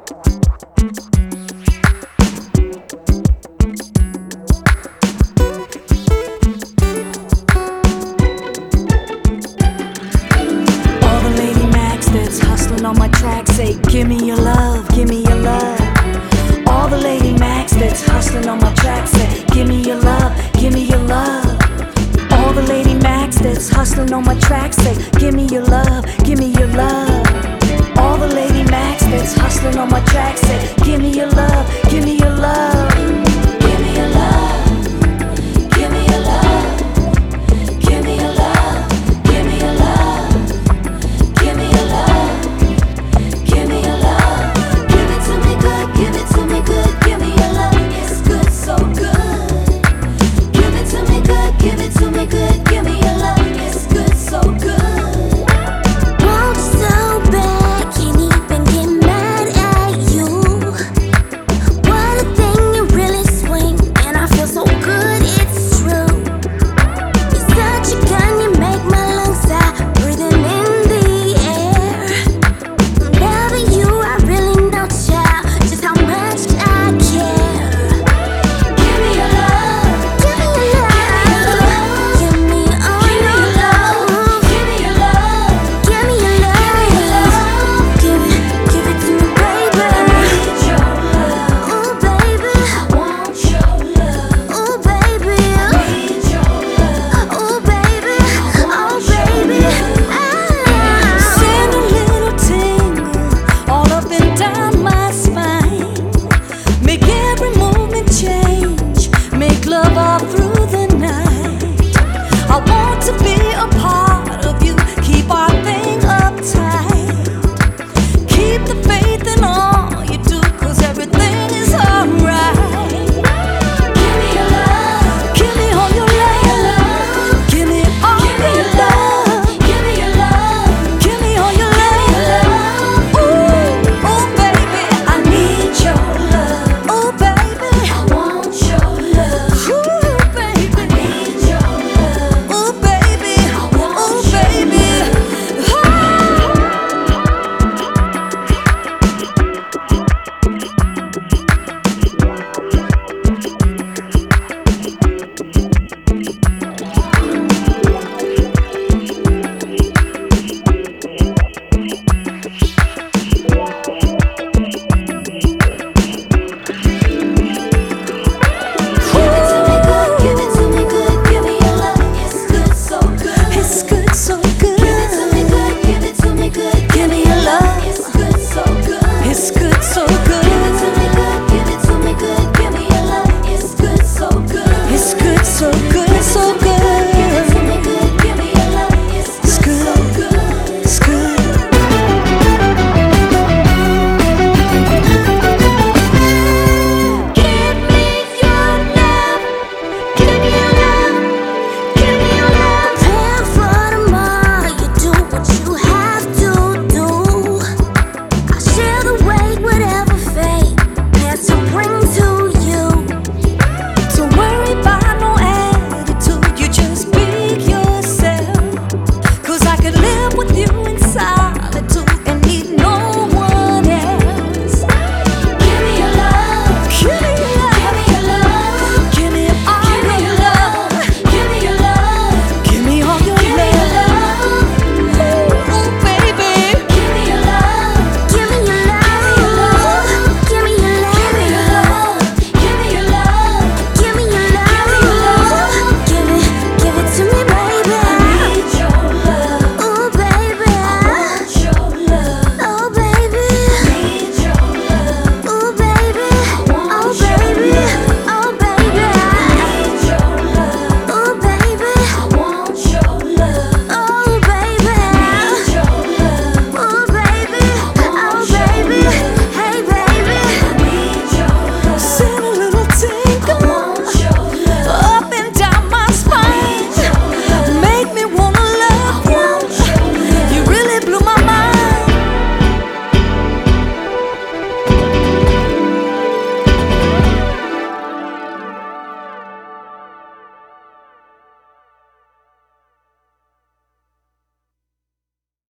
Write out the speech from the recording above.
On my track say, give me your love, give me your love. All the Lady Macs that's hustling on my track say, give me your love, give me your love. All the Lady Macs that's hustling on my track say, give me your love, give me your love. All the Lady Macs that's hustling on my track say,